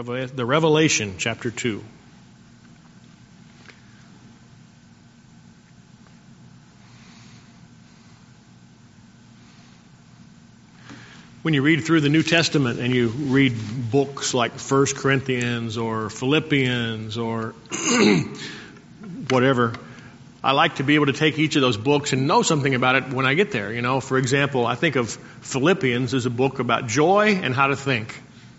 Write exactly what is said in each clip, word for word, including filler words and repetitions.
The Revelation, chapter two. When you read through the New Testament and you read books like First Corinthians or Philippians or whatever, I like to be able to take each of those books and know something about it when I get there. You know, for example, I think of Philippians as a book about joy and how to think.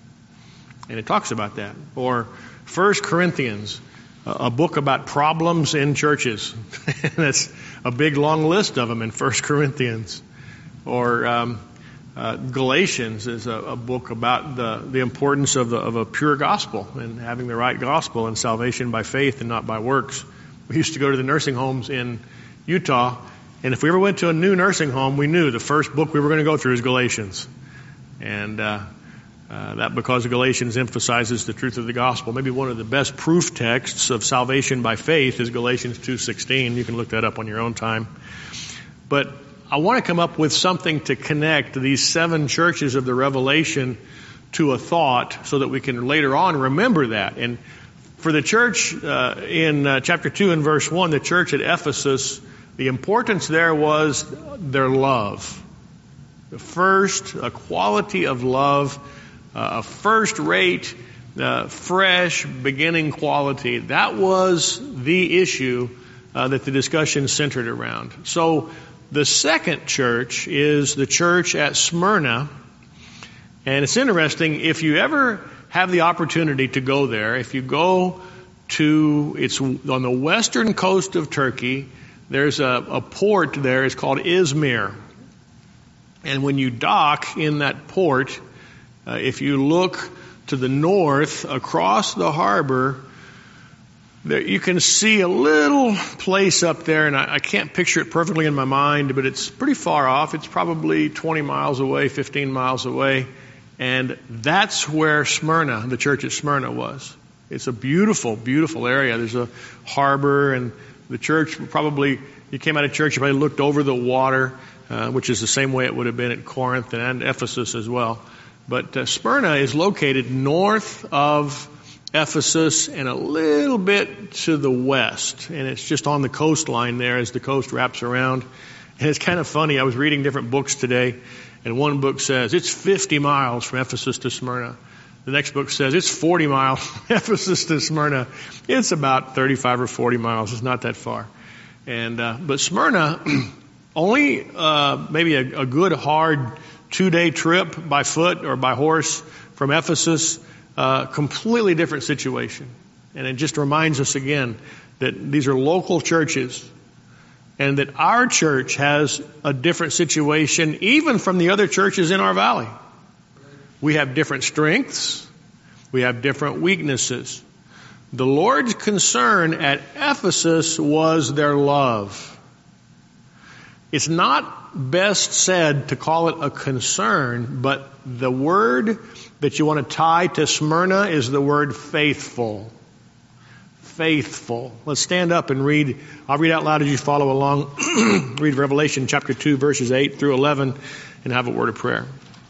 And it talks about that. Or First Corinthians, a book about problems in churches. That's a big long list of them in First Corinthians. Or um, uh, Galatians is a, a book about the, the importance of, the, of a pure gospel and having the right gospel and salvation by faith and not by works. We used to go to the nursing homes in Utah, and if we ever went to a new nursing home, we knew the first book we were going to go through is Galatians. And uh, uh, that because Galatians emphasizes the truth of the gospel. Maybe one of the best proof texts of salvation by faith is Galatians two sixteen. You can look that up on your own time. But I want to come up with something to connect these seven churches of the Revelation to a thought so that we can later on remember that. And for the church uh, in uh, chapter two and verse one, the church at Ephesus, the importance there was their love. The first, a quality of love, uh, a first-rate, uh, fresh, beginning quality. That was the issue uh, that the discussion centered around. So the second church is the church at Smyrna. And it's interesting, if you ever have the opportunity to go there, if you go to, it's on the western coast of Turkey, there's a, a port there, it's called Izmir. And when you dock in that port, uh, if you look to the north across the harbor, there you can see a little place up there, and I, I can't picture it perfectly in my mind, but it's pretty far off. It's probably twenty miles away, fifteen miles away. And that's where Smyrna, the church at Smyrna was. It's a beautiful, beautiful area. There's a harbor, and the church probably, you came out of church, you probably looked over the water, uh, which is the same way it would have been at Corinth and Ephesus as well. But uh, Smyrna is located north of Ephesus and a little bit to the west. And it's just on the coastline there as the coast wraps around. And it's kind of funny. I was reading different books today, and one book says it's fifty miles from Ephesus to Smyrna. The next book says it's forty miles from Ephesus to Smyrna. It's about thirty-five or forty miles. It's not that far. And uh, but Smyrna, only uh, maybe a, a good hard two-day trip by foot or by horse from Ephesus. Uh, completely different situation. And it just reminds us again that these are local churches, and that our church has a different situation even from the other churches in our valley. We have different strengths. We have different weaknesses. The Lord's concern at Ephesus was their love. It's not best said to call it a concern, but the word that you want to tie to Smyrna is the word faithful. Faithful. Let's stand up and read. I'll read out loud as you follow along. Read Revelation chapter two, verses eight through eleven, and have a word of prayer.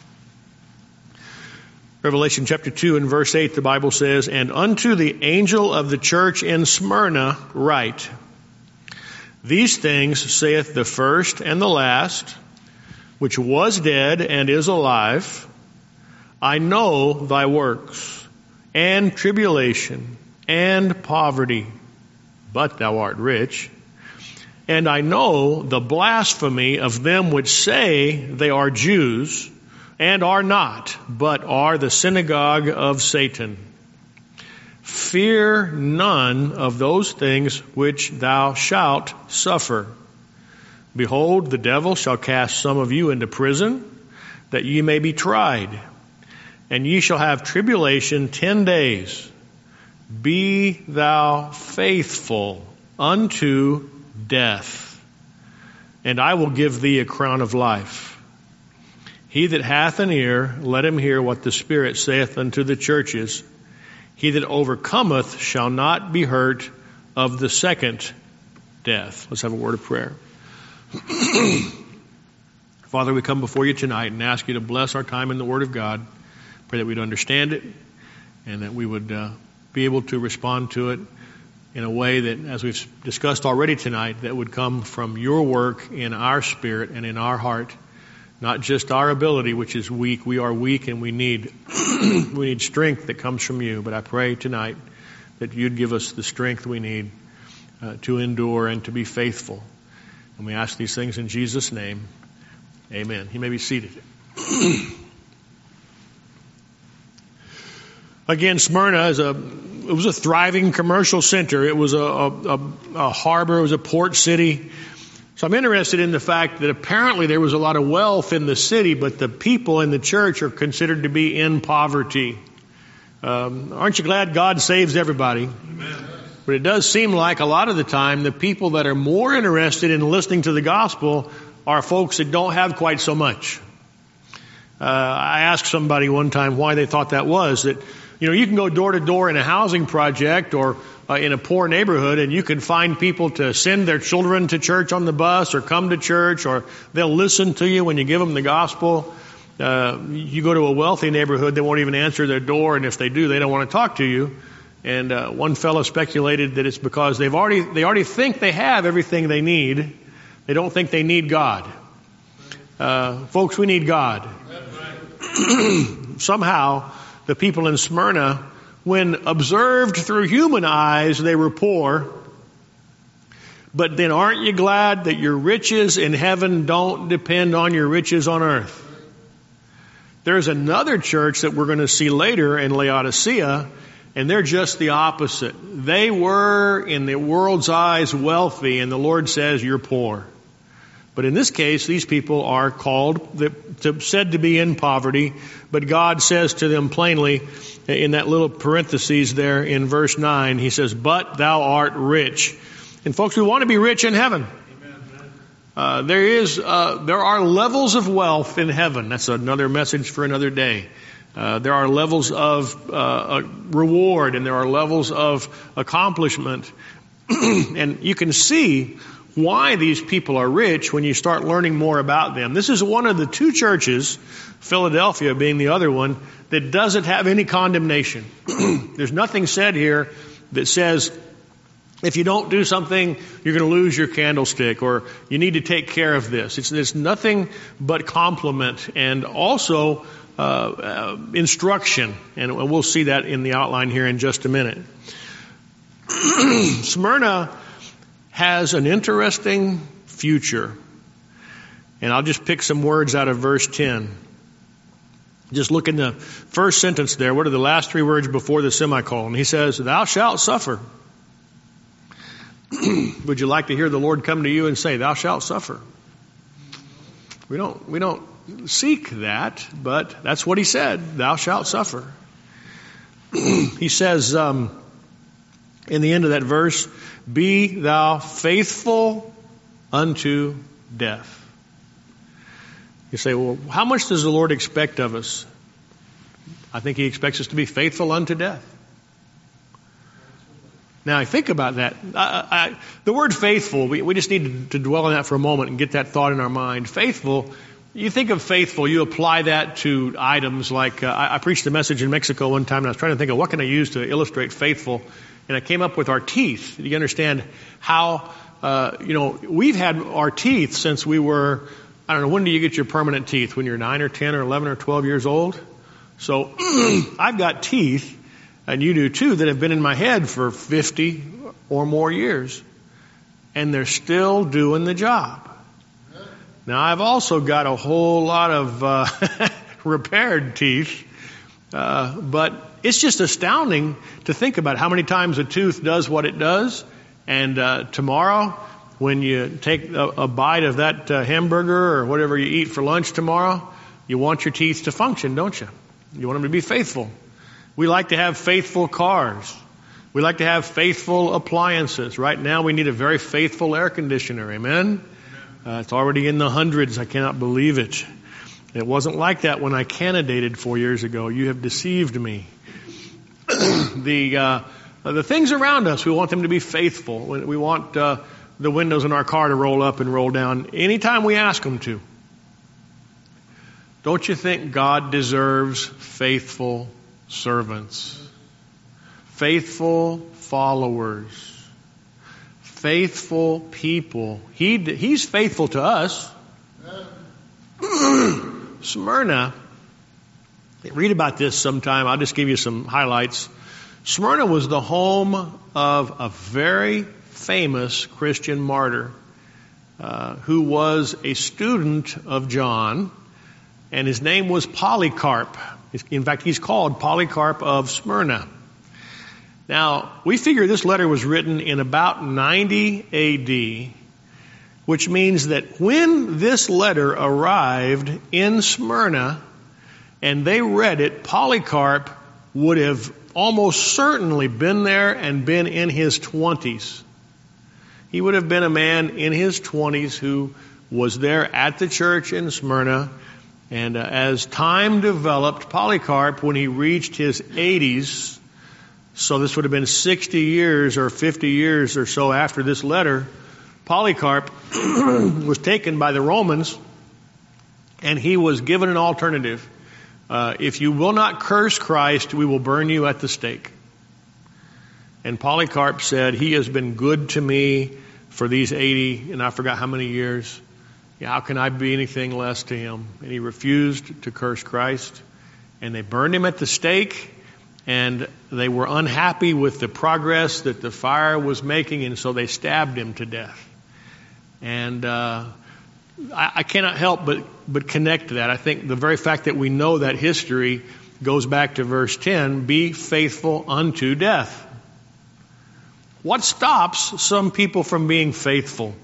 Revelation chapter two and verse eight, the Bible says, "And unto the angel of the church in Smyrna write, These things saith the first and the last, which was dead and is alive. I know thy works, and tribulation, and poverty, but thou art rich. And I know the blasphemy of them which say they are Jews, and are not, but are the synagogue of Satan. Fear none of those things which thou shalt suffer. Behold, the devil shall cast some of you into prison, that ye may be tried. And ye shall have tribulation ten days. Be thou faithful unto death, and I will give thee a crown of life. He that hath an ear, let him hear what the Spirit saith unto the churches. He that overcometh shall not be hurt of the second death." Let's have a word of prayer. Father, we come before you tonight and ask you to bless our time in the Word of God. Pray that we'd understand it and that we would uh, be able to respond to it in a way that, as we've discussed already tonight, that would come from your work in our spirit and in our heart, not just our ability, which is weak. We are weak and we need we need strength that comes from you. But I pray tonight that you'd give us the strength we need uh, to endure and to be faithful. And we ask these things in Jesus' name. Amen. You may be seated. Again, Smyrna is a it was a thriving commercial center. It was a, a, a harbor. It was a port city. So I'm interested in the fact that apparently there was a lot of wealth in the city, but the people in the church are considered to be in poverty. Um, aren't you glad God saves everybody? Amen. But it does seem like a lot of the time the people that are more interested in listening to the gospel are folks that don't have quite so much. Uh, I asked somebody one time why they thought that was. That, you know, you can go door to door in a housing project or uh, in a poor neighborhood, and you can find people to send their children to church on the bus or come to church, or they'll listen to you when you give them the gospel. Uh, you go to a wealthy neighborhood, they won't even answer their door, and if they do, they don't want to talk to you. And uh, one fellow speculated that it's because they've already they already think they have everything they need. They don't think they need God. Uh, folks, we need God. Somehow, the people in Smyrna, when observed through human eyes, they were poor. But then aren't you glad that your riches in heaven don't depend on your riches on earth? There's another church that we're going to see later in Laodicea, and they're just the opposite. They were, in the world's eyes, wealthy, and the Lord says, you're poor. But in this case, these people are called, to, said to be in poverty, but God says to them plainly, in that little parentheses there in verse nine, He says, but thou art rich. And folks, we want to be rich in heaven. Uh, there is, uh, there are levels of wealth in heaven. That's another message for another day. Uh, there are levels of uh, reward, and there are levels of accomplishment. And you can see why these people are rich when you start learning more about them. This is one of the two churches, Philadelphia being the other one, that doesn't have any condemnation. There's nothing said here that says, if you don't do something, you're going to lose your candlestick, or you need to take care of this. It's, it's nothing but compliment and also uh, uh, instruction. And we'll see that in the outline here in just a minute. Smyrna has an interesting future. And I'll just pick some words out of verse ten. Just look in the first sentence there. What are the last three words before the semicolon? He says, thou shalt suffer. Would you like to hear the Lord come to you and say, thou shalt suffer? We don't, we don't seek that, but that's what He said. Thou shalt suffer. He says, um, in the end of that verse, be thou faithful unto death. You say, well, how much does the Lord expect of us? I think He expects us to be faithful unto death. Now, I think about that. I, I, the word faithful, we, we just need to, to dwell on that for a moment and get that thought in our mind. Faithful, you think of faithful, you apply that to items like, uh, I, I preached a message in Mexico one time, and I was trying to think of what can I use to illustrate faithful. And I came up with our teeth. You understand how, uh, you know, we've had our teeth since we were, I don't know, when do you get your permanent teeth? When you're nine or ten or eleven or twelve years old? So I've got teeth, and you do too, that have been in my head for fifty or more years. And they're still doing the job. Now, I've also got a whole lot of uh, repaired teeth, uh, but it's just astounding to think about how many times a tooth does what it does. And uh, tomorrow, when you take a, a bite of that uh, hamburger or whatever you eat for lunch tomorrow, you want your teeth to function, don't you? You want them to be faithful. We like to have faithful cars. We like to have faithful appliances. Right now, we need a very faithful air conditioner. Amen? Uh, it's already in the hundreds. I cannot believe it. It wasn't like that when I candidated four years ago. You have deceived me. the uh, the things around us, we want them to be faithful. We want uh, the windows in our car to roll up and roll down anytime we ask them to. Don't you think God deserves faithful servants? faithful followers. Faithful people. He, he's faithful to us. Smyrna, read about this sometime. I'll just give you some highlights. Smyrna was the home of a very famous Christian martyr uh, who was a student of John, and his name was Polycarp. In fact, he's called Polycarp of Smyrna. Now, we figure this letter was written in about ninety A D, which means that when this letter arrived in Smyrna and they read it, Polycarp would have almost certainly been there and been in his twenties. He would have been a man in his twenties who was there at the church in Smyrna. And uh, as time developed, Polycarp, when he reached his eighties, so this would have been sixty years or fifty years or so after this letter, Polycarp was taken by the Romans, and he was given an alternative. Uh, if you will not curse Christ, we will burn you at the stake. And Polycarp said, he has been good to me for these eighty, and I forgot how many years. How can I be anything less to him? And he refused to curse Christ. And they burned him at the stake. And they were unhappy with the progress that the fire was making. And so they stabbed him to death. And uh, I, I cannot help but, but connect to that. I think the very fact that we know that history goes back to verse ten. Be faithful unto death. What stops some people from being faithful?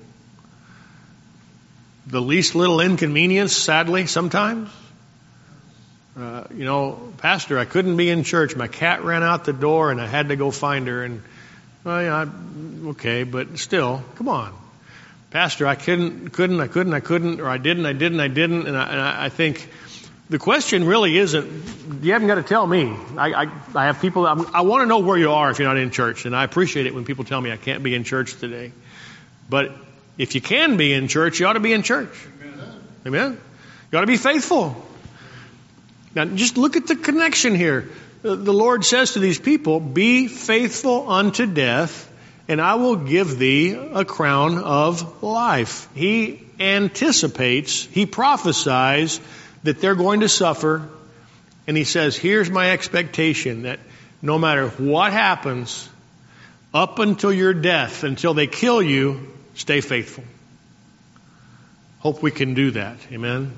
The least little inconvenience, sadly, sometimes. Uh, you know, Pastor, I couldn't be in church. My cat ran out the door and I had to go find her. And, well, yeah, okay, but still, come on. Pastor, I couldn't, couldn't, I couldn't, I couldn't, or I didn't, I didn't, I didn't. And I, and I think the question really isn't, you haven't got to tell me. I, I, I have people, I'm, I want to know where you are if you're not in church. And I appreciate it when people tell me I can't be in church today. But if you can be in church, you ought to be in church. Amen. Amen. You ought to be faithful. Now, just look at the connection here. The Lord says to these people, be faithful unto death, and I will give thee a crown of life. He anticipates, he prophesies that they're going to suffer, and he says, here's my expectation, that no matter what happens, up until your death, until they kill you, stay faithful. Hope we can do that. Amen.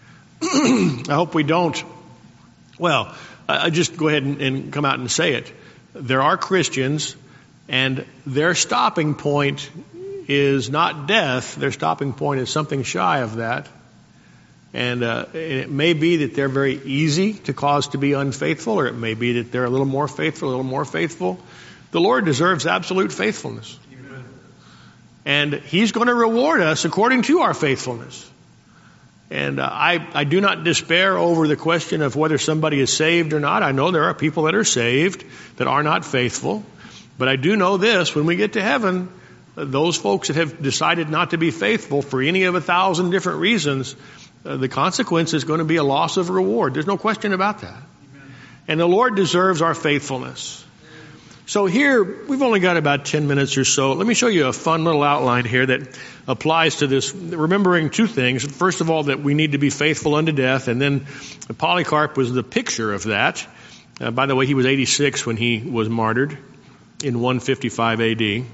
I hope we don't. Well, I just go ahead and, and come out and say it. There are Christians, and their stopping point is not death. Their stopping point is something shy of that. And uh, it may be that they're very easy to cause to be unfaithful, or it may be that they're a little more faithful, a little more faithful. The Lord deserves absolute faithfulness. And he's going to reward us according to our faithfulness. And uh, I, I do not despair over the question of whether somebody is saved or not. I know there are people that are saved that are not faithful. But I do know this, when we get to heaven, uh, those folks that have decided not to be faithful for any of a thousand different reasons, uh, the consequence is going to be a loss of reward. There's no question about that. Amen. And the Lord deserves our faithfulness. So here, we've only got about ten minutes or so. Let me show you a fun little outline here that applies to this, remembering two things. First of all, that we need to be faithful unto death, and then Polycarp was the picture of that. Uh, by the way, he was eighty-six when he was martyred in one fifty-five A D.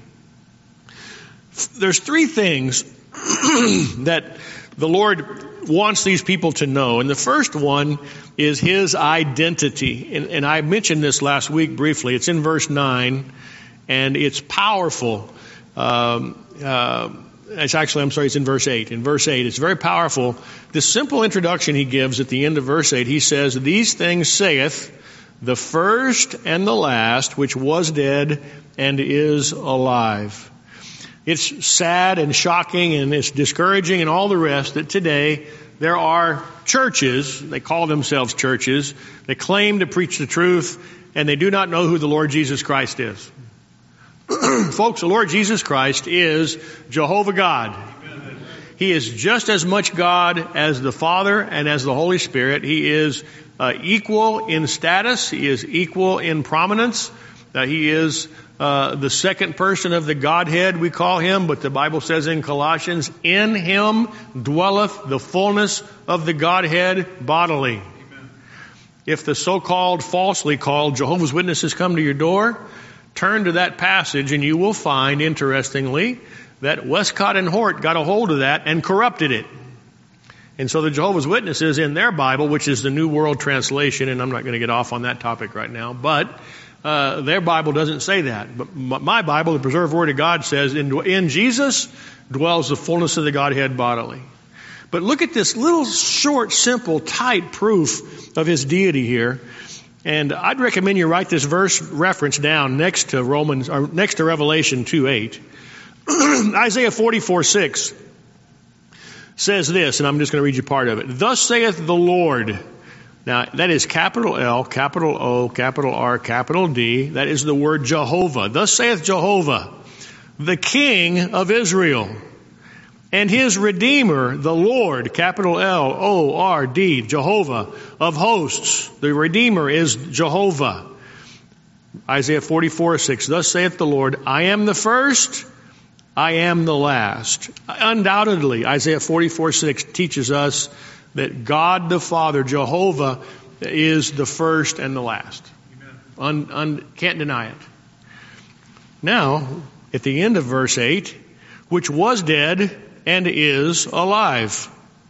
There's three things that the Lord wants these people to know. And the first one is his identity. And, and I mentioned this last week briefly. It's in verse nine, and it's powerful. Um, uh, it's actually, I'm sorry, it's in verse eight. In verse eight, it's very powerful. This simple introduction he gives at the end of verse eight, he says, these things saith the first and the last, which was dead and is alive. It's sad and shocking and it's discouraging and all the rest that today there are churches, they call themselves churches, they claim to preach the truth, and they do not know who the Lord Jesus Christ is. Folks, the Lord Jesus Christ is Jehovah God. He is just as much God as the Father and as the Holy Spirit. He is uh, equal in status. He is equal in prominence. That he is uh, the second person of the Godhead, we call him, but the Bible says in Colossians, in him dwelleth the fullness of the Godhead bodily. Amen. If the so-called, falsely called Jehovah's Witnesses come to your door, turn to that passage and you will find, interestingly, that Westcott and Hort got a hold of that and corrupted it. And so the Jehovah's Witnesses in their Bible, which is the New World Translation, and I'm not going to get off on that topic right now, but uh, their Bible doesn't say that. But my Bible, the preserved Word of God, says, in, in Jesus dwells the fullness of the Godhead bodily. But look at this little short, simple, tight proof of his deity here. And I'd recommend you write this verse reference down next to Romans, or next to Revelation two eight. Isaiah forty-four six. Says this, and I'm just going to read you part of it. Thus saith the Lord. Now, that is capital L, capital O, capital R, capital D. That is the word Jehovah. Thus saith Jehovah, the King of Israel, and his Redeemer, the Lord, capital L, O, R, D, Jehovah of hosts. The Redeemer is Jehovah. Isaiah forty-four six. Thus saith the Lord, I am the first, I am the last. Undoubtedly, Isaiah forty-four six teaches us that God the Father, Jehovah, is the first and the last. Un, un, can't deny it. Now, at the end of verse eight, which was dead and is alive.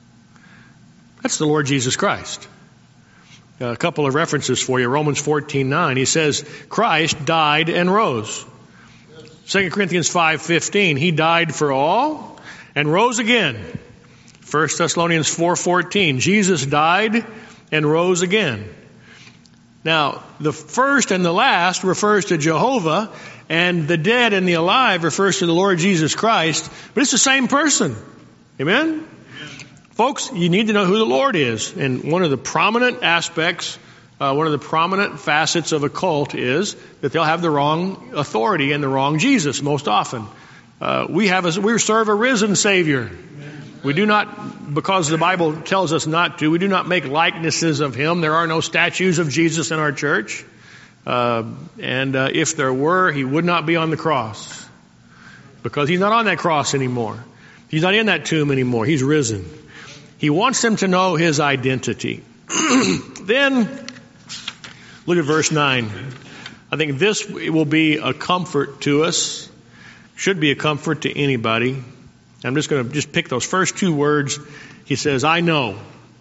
That's the Lord Jesus Christ. A couple of references for you. Romans fourteen nine. He says, Christ died and rose. Second Corinthians five fifteen, he died for all and rose again. First Thessalonians four fourteen, Jesus died and rose again. Now, the first and the last refers to Jehovah, and the dead and the alive refers to the Lord Jesus Christ, but it's the same person. Amen? Amen. Folks, you need to know who the Lord is, and one of the prominent aspects Uh, one of the prominent facets of a cult is that they'll have the wrong authority and the wrong Jesus most often. Uh, we have a, we serve a risen Savior. We do not, because the Bible tells us not to, we do not make likenesses of him. There are no statues of Jesus in our church. Uh, and uh, if there were, he would not be on the cross. Because he's not on that cross anymore. He's not in that tomb anymore. He's risen. He wants them to know his identity. Then, look at verse nine. I think this will be a comfort to us. Should be a comfort to anybody. I'm just going to just pick those first two words. He says, I know.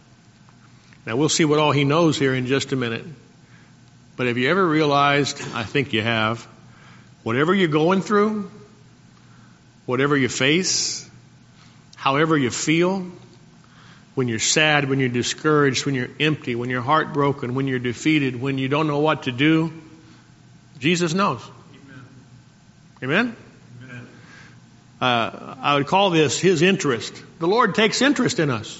Now we'll see what all he knows here in just a minute. But have you ever realized, I think you have, whatever you're going through, whatever you face, however you feel, when you're sad, when you're discouraged, when you're empty, when you're heartbroken, when you're defeated, when you don't know what to do, Jesus knows. Amen? Amen? Uh, I would call this his interest. The Lord takes interest in us.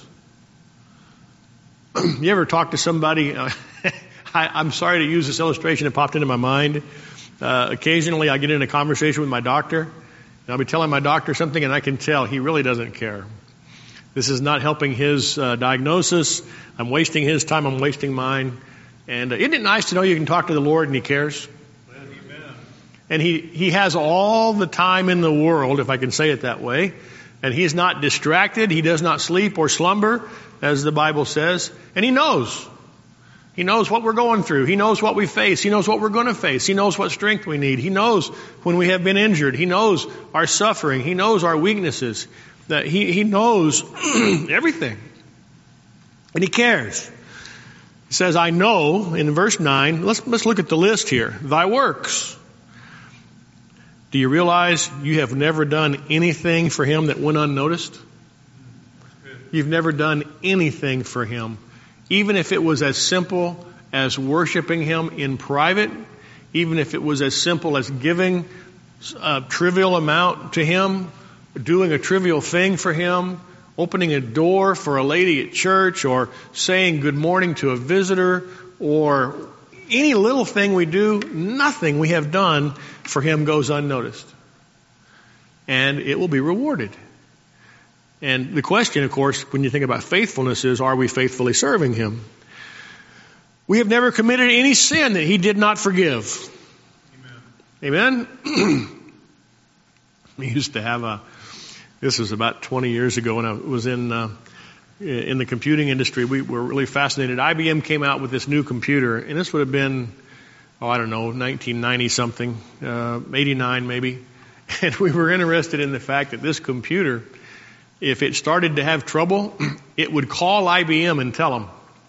You ever talk to somebody? Uh, I, I'm sorry to use this illustration. It popped into my mind. Uh, occasionally I get in a conversation with my doctor, and I'll be telling my doctor something, and I can tell he really doesn't care. This is not helping his uh, diagnosis. I'm wasting his time. I'm wasting mine. And uh, isn't it nice to know you can talk to the Lord and he cares? Amen. And he, he has all the time in the world, if I can say it that way. And he's not distracted. He does not sleep or slumber, as the Bible says. And he knows. He knows what we're going through. He knows what we face. He knows what we're going to face. He knows what strength we need. He knows when we have been injured. He knows our suffering. He knows our weaknesses. That he, he knows everything. And he cares. He says, I know, in verse nine, let's, let's look at the list here. Thy works. Do you realize you have never done anything for him that went unnoticed? You've never done anything for him. Even if it was as simple as worshiping him in private, even if it was as simple as giving a trivial amount to him, doing a trivial thing for him, opening a door for a lady at church, or saying good morning to a visitor, or any little thing we do, nothing we have done for him goes unnoticed. And it will be rewarded. And the question, of course, when you think about faithfulness is, are we faithfully serving him? We have never committed any sin that he did not forgive. Amen. Amen? We used to have a, this was about twenty years ago when I was in uh, in the computing industry. We were really fascinated. I B M came out with this new computer, and this would have been, oh, I don't know, nineteen ninety something, uh, eighty-nine maybe. And we were interested in the fact that this computer, if it started to have trouble, it would call I B M and tell them.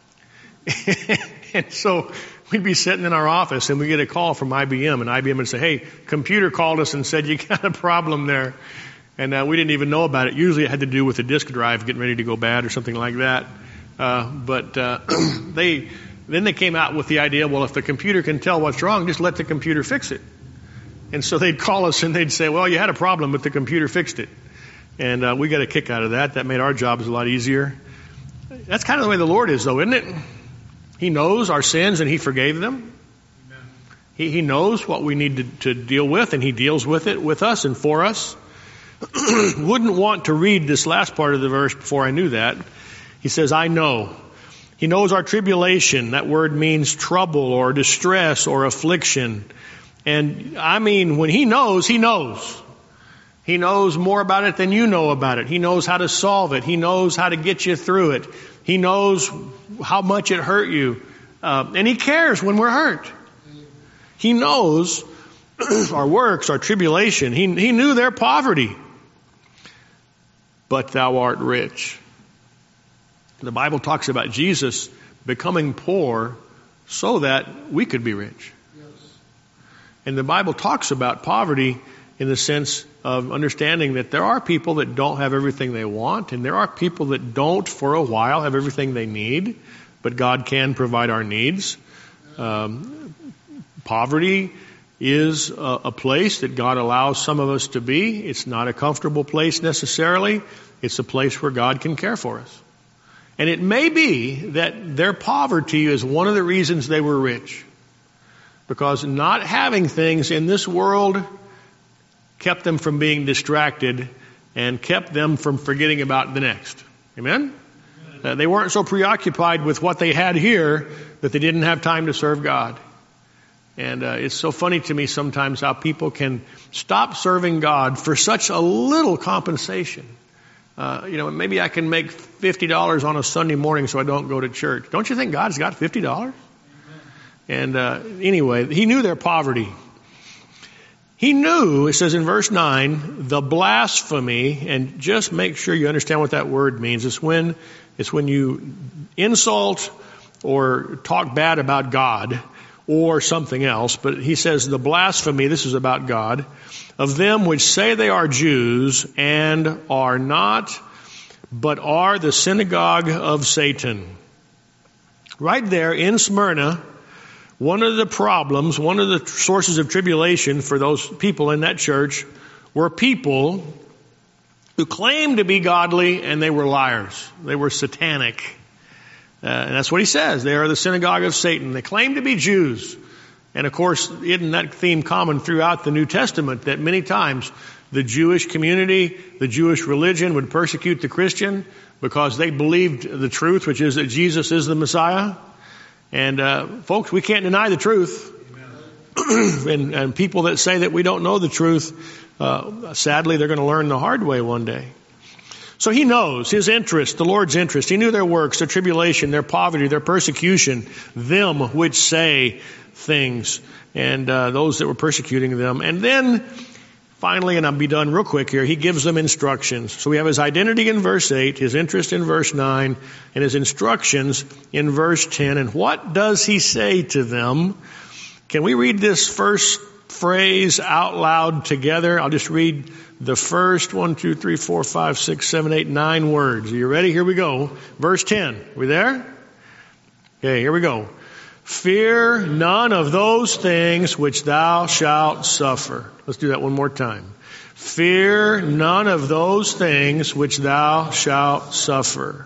And so we'd be sitting in our office and we get a call from I B M, and I B M would say, hey, computer called us and said you got a problem there. And uh, we didn't even know about it. Usually it had to do with the disk drive getting ready to go bad or something like that. Uh, but uh, they then they came out with the idea, well, if the computer can tell what's wrong, just let the computer fix it. And so they'd call us and they'd say, well, you had a problem, but the computer fixed it. And uh, we got a kick out of that. That made our jobs a lot easier. That's kind of the way the Lord is, though, isn't it? He knows our sins and He forgave them. Amen. He, he knows what we need to, to deal with, and He deals with it with us and for us. Wouldn't want to read this last part of the verse before I knew that. He says, I know. He knows our tribulation. That word means trouble or distress or affliction. And I mean, when He knows, He knows. He knows more about it than you know about it. He knows how to solve it. He knows how to get you through it. He knows how much it hurt you. Uh, and He cares when we're hurt. He knows our works, our tribulation. He, he knew their poverty. But thou art rich. The Bible talks about Jesus becoming poor so that we could be rich. Yes. And the Bible talks about poverty in the sense of understanding that there are people that don't have everything they want, and there are people that don't for a while have everything they need, but God can provide our needs. Um, poverty is a, a place that God allows some of us to be. It's not a comfortable place necessarily. It's a place where God can care for us. And it may be that their poverty is one of the reasons they were rich. Because not having things in this world kept them from being distracted and kept them from forgetting about the next. Amen? Uh, they weren't so preoccupied with what they had here that they didn't have time to serve God. And uh, it's so funny to me sometimes how people can stop serving God for such a little compensation. Uh, you know, maybe I can make fifty dollars on a Sunday morning so I don't go to church. Don't you think God's got fifty dollars? And uh, anyway, He knew their poverty. He knew, it says in verse nine, the blasphemy, and just make sure you understand what that word means. It's when, it's when you insult or talk bad about God or something else. But he says the blasphemy, this is about God, of them which say they are Jews and are not, but are the synagogue of Satan. Right there in Smyrna, one of the problems, one of the sources of tribulation for those people in that church were people who claimed to be godly and they were liars. They were satanic. Uh, and that's what he says. They are the synagogue of Satan. They claim to be Jews. And of course, isn't that theme common throughout the New Testament that many times the Jewish community, the Jewish religion would persecute the Christian because they believed the truth, which is that Jesus is the Messiah? And uh, folks, we can't deny the truth. and, and people that say that we don't know the truth, uh, sadly, they're going to learn the hard way one day. So he knows his interest, the Lord's interest. He knew their works, their tribulation, their poverty, their persecution, them which say things, and uh, those that were persecuting them. And then finally, and I'll be done real quick here, he gives them instructions. So we have his identity in verse eight, his interest in verse nine, and his instructions in verse ten. And what does he say to them? Can we read this first phrase out loud together? I'll just read the first one, two, three, four, five, six, seven, eight, nine words. Are you ready? Here we go. Verse ten. Are we there? Okay, here we go. Fear none of those things which thou shalt suffer. Let's do that one more time. Fear none of those things which thou shalt suffer.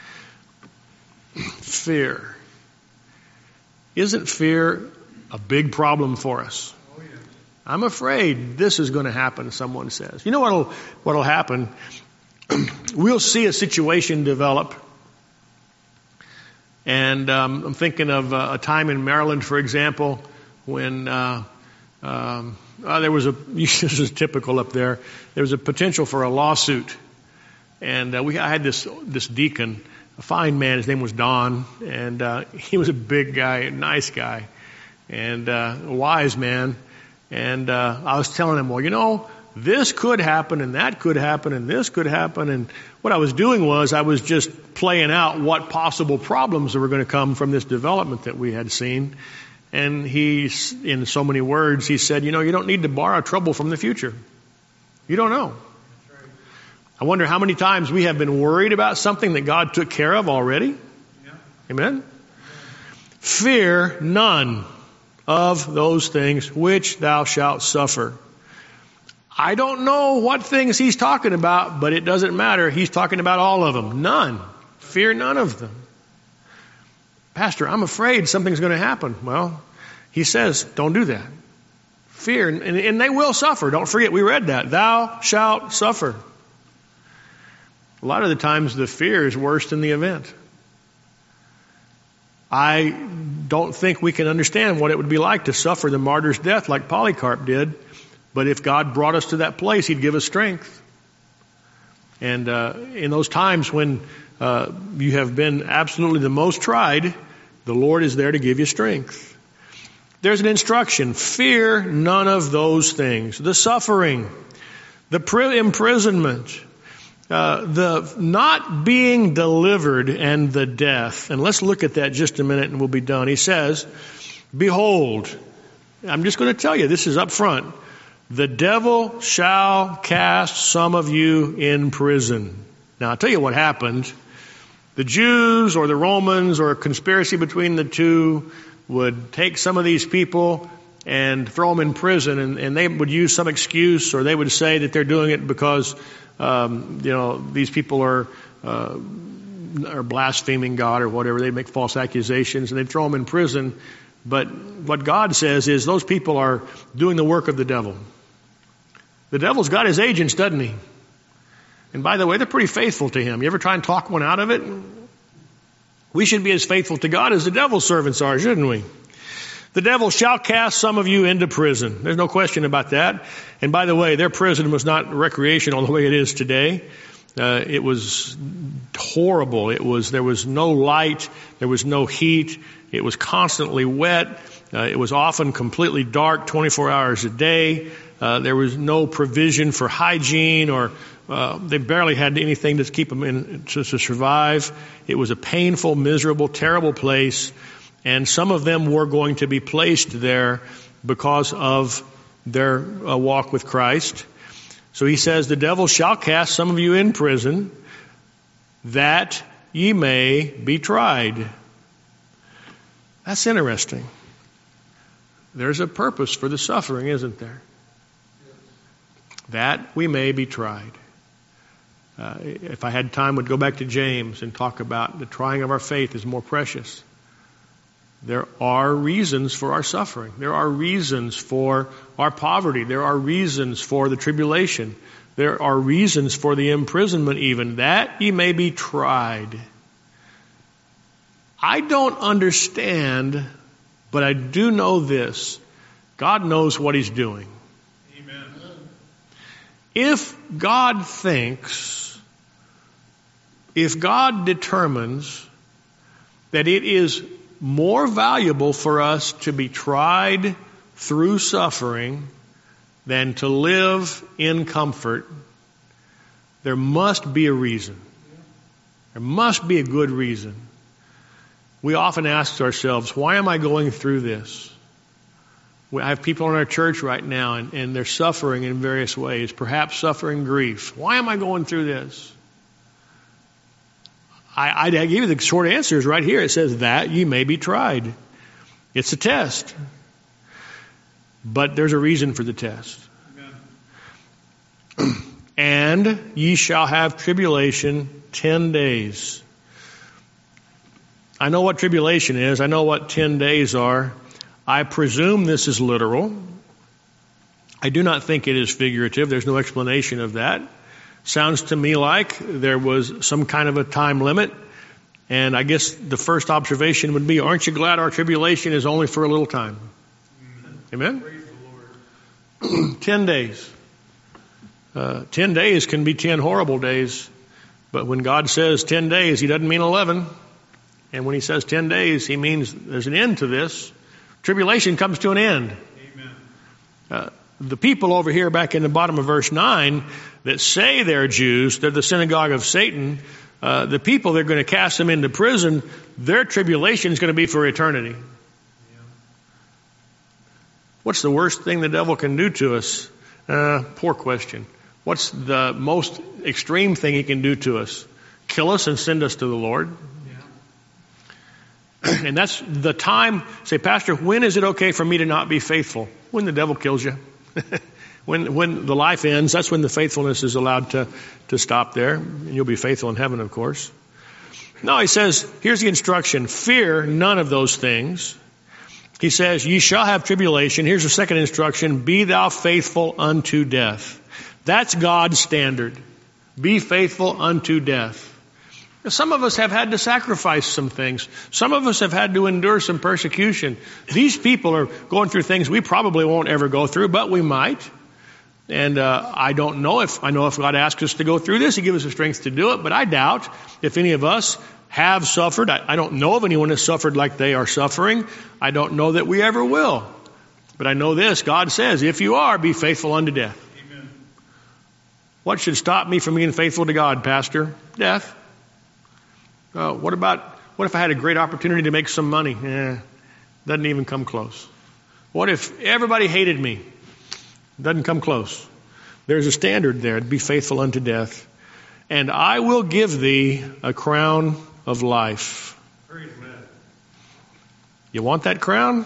Fear. Isn't fear a big problem for us? Oh, yeah. I'm afraid this is going to happen, someone says. You know what'll, what'll happen? We'll see a situation develop. And um, I'm thinking of uh, a time in Maryland, for example, when uh, Um, uh, there was a, this is typical up there, there was a potential for a lawsuit. And uh, we, I had this, this deacon, a fine man, his name was Don, and uh, he was a big guy, a nice guy, and uh, a wise man. And uh, I was telling him, well, you know, this could happen, and that could happen, and this could happen. And what I was doing was I was just playing out what possible problems were going to come from this development that we had seen. And he, in so many words, he said, you know, you don't need to borrow trouble from the future. You don't know. I wonder how many times we have been worried about something that God took care of already. Yeah. Amen? Yeah. Fear none of those things which thou shalt suffer. I don't know what things he's talking about, but it doesn't matter. He's talking about all of them. None. Fear none of them. Pastor, I'm afraid something's going to happen. Well, he says, don't do that. Fear, and, and they will suffer. Don't forget, we read that. Thou shalt suffer. A lot of the times the fear is worse than the event. I don't think we can understand what it would be like to suffer the martyr's death like Polycarp did. But if God brought us to that place, He'd give us strength. And uh, in those times when uh, you have been absolutely the most tried, the Lord is there to give you strength. There's an instruction. Fear none of those things. The suffering, the pri- imprisonment, uh, the not being delivered, and the death. And let's look at that just a minute and we'll be done. He says, behold, I'm just going to tell you, this is up front. The devil shall cast some of you in prison. Now, I'll tell you what happened. The Jews or the Romans or a conspiracy between the two would take some of these people and throw them in prison, and, and they would use some excuse, or they would say that they're doing it because, um, you know, these people are, uh, are blaspheming God or whatever. They make false accusations, and they'd throw them in prison. But what God says is those people are doing the work of the devil. The devil's got his agents, doesn't he? And by the way, they're pretty faithful to him. You ever try and talk one out of it? We should be as faithful to God as the devil's servants are, shouldn't we? The devil shall cast some of you into prison. There's no question about that. And by the way, their prison was not recreational the way it is today. Uh, it was horrible. It was, there was no light. There was no heat. It was constantly wet. Uh, it was often completely dark twenty-four hours a day. Uh, there was no provision for hygiene, or uh, they barely had anything to keep them in to, to survive. It was a painful, miserable, terrible place. And some of them were going to be placed there because of their uh, walk with Christ. So he says, the devil shall cast some of you in prison, that ye may be tried. That's interesting. There's a purpose for the suffering, isn't there? That we may be tried. Uh, if I had time, I would go back to James and talk about the trying of our faith is more precious. There are reasons for our suffering. There are reasons for our poverty. There are reasons for the tribulation. There are reasons for the imprisonment even, that ye may be tried. I don't understand, but I do know this. God knows what He's doing. Amen. If God thinks, if God determines that it is more valuable for us to be tried through suffering than to live in comfort, there must be a reason. There must be a good reason. We often ask ourselves, why am I going through this? I have people in our church right now, and, and they're suffering in various ways, perhaps suffering grief. Why am I going through this? I, I give you the short answers right here. It says that ye may be tried. It's a test. But there's a reason for the test. And ye shall have tribulation ten days. I know what tribulation is. I know what ten days are. I presume this is literal. I do not think it is figurative. There's no explanation of that. Sounds to me like there was some kind of a time limit. And I guess the first observation would be, aren't you glad our tribulation is only for a little time? Amen? Praise the Lord. ten days. Uh, ten days can be ten horrible days. But when God says ten days, he doesn't mean eleven. And when he says ten days, he means there's an end to this. Tribulation comes to an end. Amen. Uh, the people over here back in the bottom of verse nine that say they're Jews, they're the synagogue of Satan, uh, the people they're going to cast them into prison, their tribulation is going to be for eternity. Yeah. What's the worst thing the devil can do to us? Uh, poor question. What's the most extreme thing he can do to us? Kill us and send us to the Lord. Yeah. And that's the time. Say, Pastor, when is it okay for me to not be faithful? When the devil kills you. when when the life ends, that's when the faithfulness is allowed to, to stop there. And you'll be faithful in heaven, of course. No, he says, here's the instruction. Fear none of those things. He says, ye shall have tribulation. Here's the second instruction. Be thou faithful unto death. That's God's standard. Be faithful unto death. Some of us have had to sacrifice some things. Some of us have had to endure some persecution. These people are going through things we probably won't ever go through, but we might. And uh, I don't know if, I know if God asks us to go through this, He gives us the strength to do it, but I doubt if any of us have suffered. I, I don't know of anyone who has suffered like they are suffering. I don't know that we ever will. But I know this, God says, if you are, be faithful unto death. Amen. What should stop me from being faithful to God, Pastor? Death. Uh, what about, what if I had a great opportunity to make some money? Eh, doesn't even come close. What if everybody hated me? Doesn't come close. There's a standard there. Be faithful unto death. And I will give thee a crown of life. Praise God. You want that crown?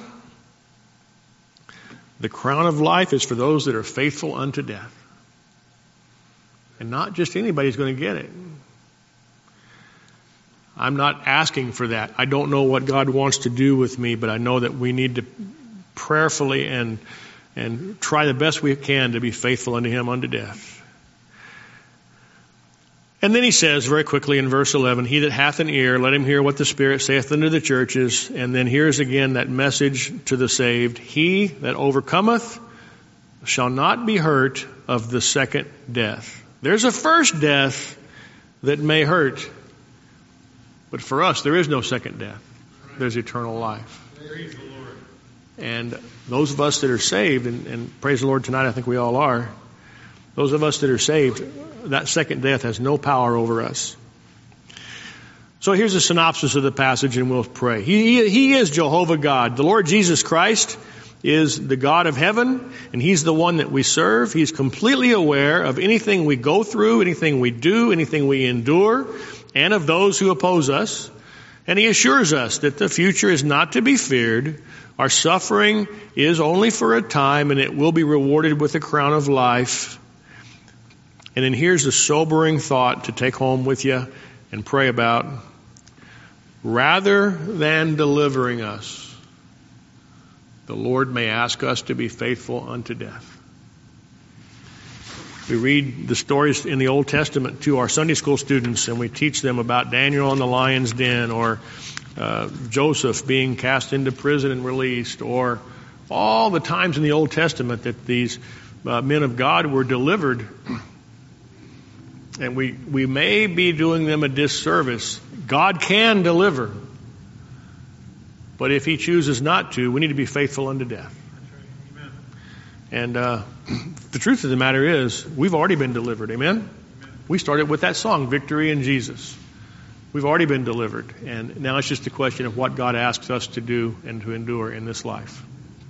The crown of life is for those that are faithful unto death. And not just anybody's going to get it. I'm not asking for that. I don't know what God wants to do with me, but I know that we need to prayerfully and and try the best we can to be faithful unto Him unto death. And then he says very quickly in verse eleven, he that hath an ear, let him hear what the Spirit saith unto the churches. And then here's again that message to the saved. He that overcometh shall not be hurt of the second death. There's a first death that may hurt. But for us, there is no second death. There's eternal life. Praise the Lord. And those of us that are saved, and, and praise the Lord tonight, I think we all are, those of us that are saved, that second death has no power over us. So here's a synopsis of the passage, and we'll pray. He, he, he is Jehovah God. The Lord Jesus Christ is the God of heaven, and He's the one that we serve. He's completely aware of anything we go through, anything we do, anything we endure, and of those who oppose us. And He assures us that the future is not to be feared. Our suffering is only for a time, and it will be rewarded with a crown of life. And then here's a sobering thought to take home with you and pray about. Rather than delivering us, the Lord may ask us to be faithful unto death. We read the stories in the Old Testament to our Sunday school students, and we teach them about Daniel in the lion's den, or uh, Joseph being cast into prison and released, or all the times in the Old Testament that these uh, men of God were delivered. And we, we may be doing them a disservice. God can deliver. But if He chooses not to, we need to be faithful unto death. Amen. And uh, the truth of the matter is, we've already been delivered. Amen? Amen. We started with that song, Victory in Jesus. We've already been delivered. And now it's just a question of what God asks us to do and to endure in this life.